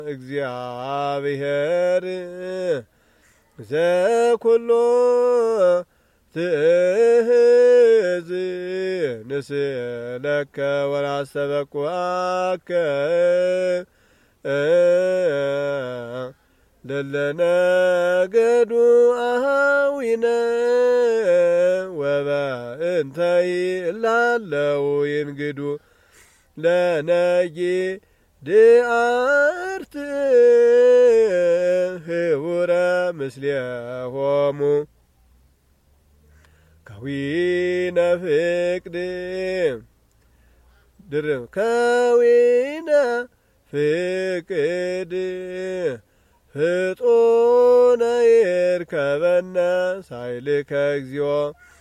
እግዚአብሔር ዘኩሎ ትእዝ ንስእለከ ወናስተበኩአከ ለለነገዱ አሃዊነ ወበእንተይ ላለው ይንግዱ ለነጊ ድአርት ህቡረ ምስሌሆሙ ከዊነ ፍቅድ ድርም ከዊነ ፍቅድ ፍጡነ ይርከበነ ሳይልከ እግዚኦ